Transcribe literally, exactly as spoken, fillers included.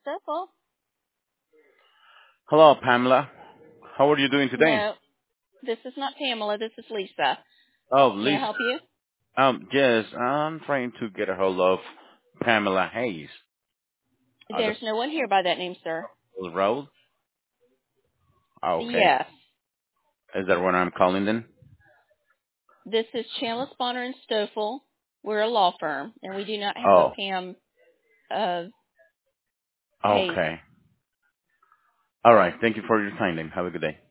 Circle. Hello, Pamela. How are you doing today? No, this is not Pamela. This is Lisa. Oh, May I Lisa. help you? Um, yes, I'm trying to get a hold of Pamela Hayes. Uh, There's no one here by that name, sir. the road. Oh, okay. Yes. Is that what I'm calling then? This is Chandler Spawner and Stoffel. We're a law firm, and we do not have a Oh, Pam uh, Hayes. okay. All right. Thank you for your time then. Have a good day.